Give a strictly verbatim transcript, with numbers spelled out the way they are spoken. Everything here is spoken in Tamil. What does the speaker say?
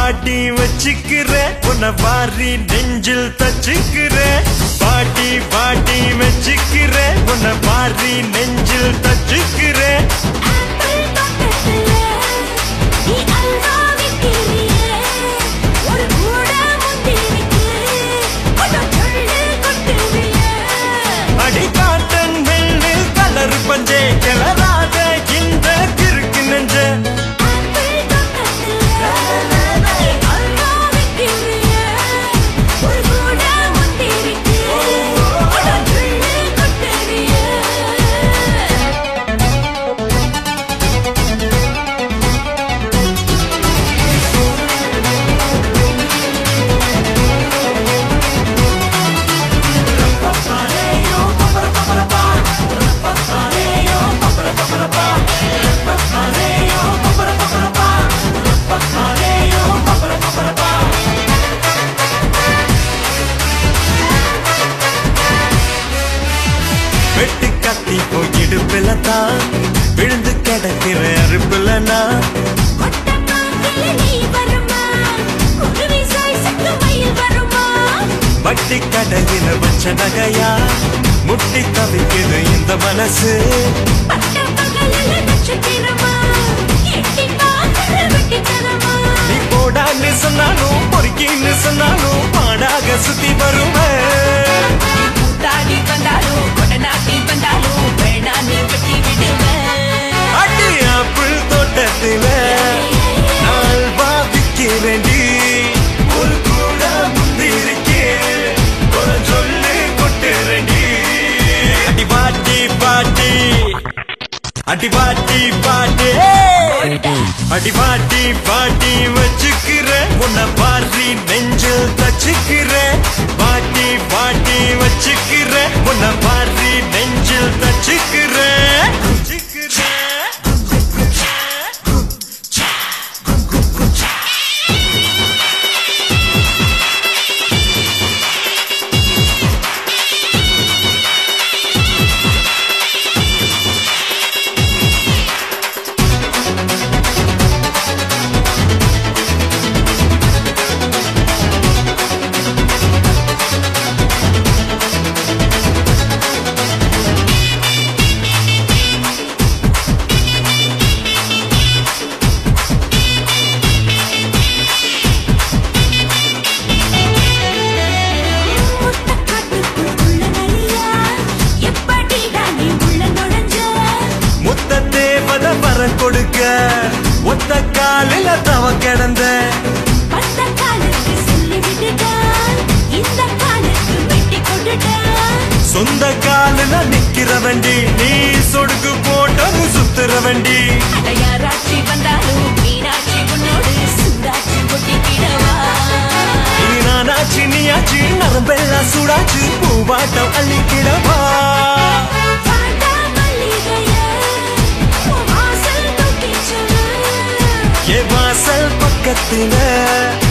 பாட்டி வச்சுக்கிற உன்னை வாரி நெஞ்சில் தச்சுக்கிற பாட்டி பாட்டி வச்சுக்கிற உன்னை வாரி நெஞ்சில் தச்சுக்கிற அடி காட்டன் வெள்ளு கலர் பஞ்சே கிளறாத இந்த கிறுக்கு நெஞ்ச வெட்டு கத்தி போயிடுப்பில்தான் விழுந்து கிடக்கிற அறுப்புலனா வட்டி கடையில வச்ச நகையா முட்டி தவிக்குது இந்த மனசு நீ போடான்னு சொன்னாலும் பொறுக்கின்னு சொன்னாலும் பாடாக சுத்தி வருவேன் அடி ஆப்பிள் தோட்டத்தில நாள் பாதிக்கிறேன்டி ஒரு கூட முந்திருக்கே ஒரு சொல்லு கொட்டுறேன்டி அடி பாட்டி பாட்டி அடி பாட்டி பாட்டி அடி பாட்டி பாட்டி வச்சுக்கிற உன்னை பாரி நெஞ்சில் தச்சுக்கிற பாட்டி பாட்டி வச்சுக்கிற உன்னை பாரி நெஞ்சில் தச்சுக்கிற கொடுக்க ஒத்த காலில தவ கிடந்த சொந்த காலில நிக்கிற வண்டி நீ சொடுக்கு போட்டது சுத்துற வண்டி நானாச்சு நீயாச்சு நரம்பெல்லாம் சூடாச்சு பூவாட்டம் அள்ளிக்கிடவா வாசல் பக்கத்தில